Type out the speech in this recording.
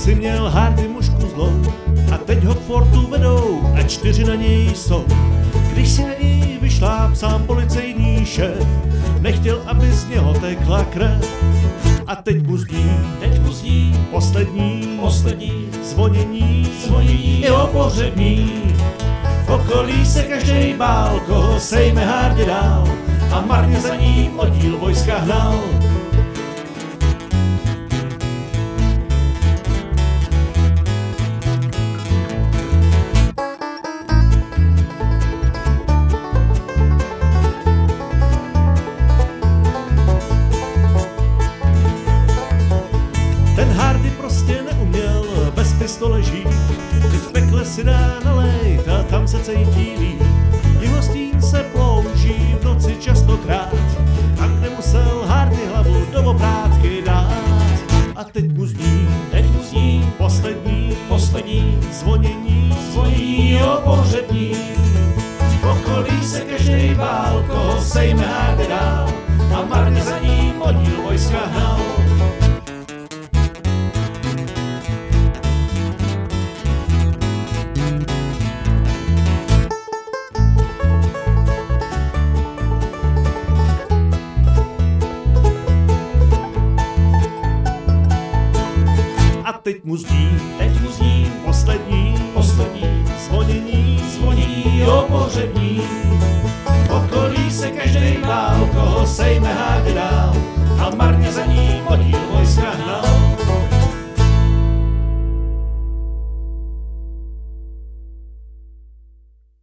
ulici měl Hardy mužku zlou a teď ho k fortu vedou a 4 na něj jsou. Když si na něj vyšláp sám policejní šéf, nechtěl, aby z něho tekla krev. A teď mu zní poslední zvonění jeho pohřební. V okolí se každej bál, koho sejme Hardy dál, a marně za ním oddíl vojska hnal. Ten Hardy prostě neuměl bez pistole žít, teď v pekle si dá nalejt a tam se cítí líp. Jeho stín se plouží v noci častokrát, tam, kde musel Hardy hlavu do obrátky dát. A teď mu zní poslední zvonění jeho pohřební. V okolí se každej bál, koho sejme Hardy dál, a marně za ním oddíl vojska hnal.